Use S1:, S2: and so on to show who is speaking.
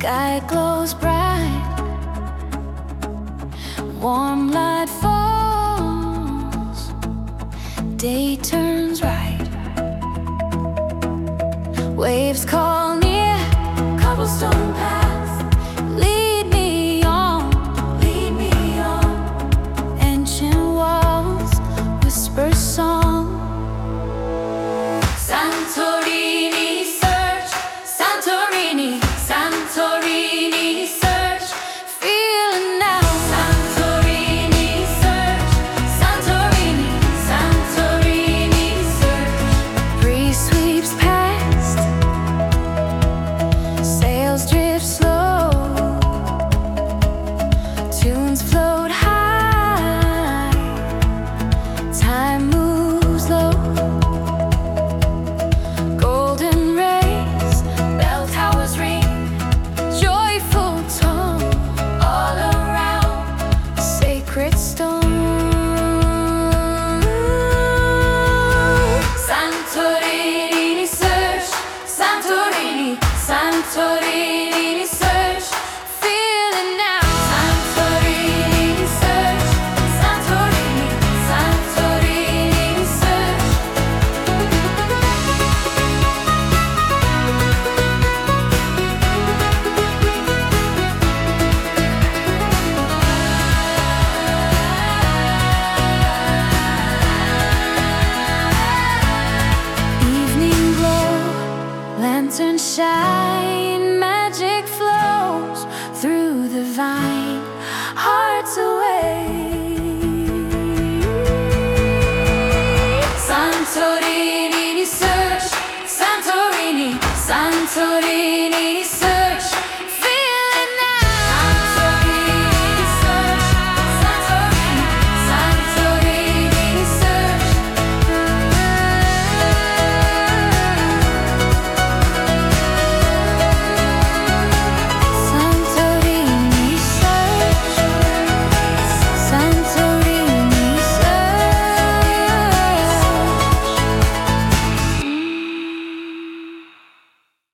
S1: sky glows bright, warm light falls, day turns right, waves call near, cobblestone paths lead me on, ancient walls whisper song. Santorini search, Santorini, Santorini search, feel it now. Santorini search, Santorini, Santorini search. Breeze sweeps past, sails drift slow, tunes float high, time moves low. Golden rays, bell towers ring, joyful tone all around, sacred stone. Santorini search, Santorini, Santorini search, feel it now. Santorini search, Santorini, Santorini search. Evening glow, lantern shine, magic flows through the vine, hearts away. Santorini search, Santorini, Santorini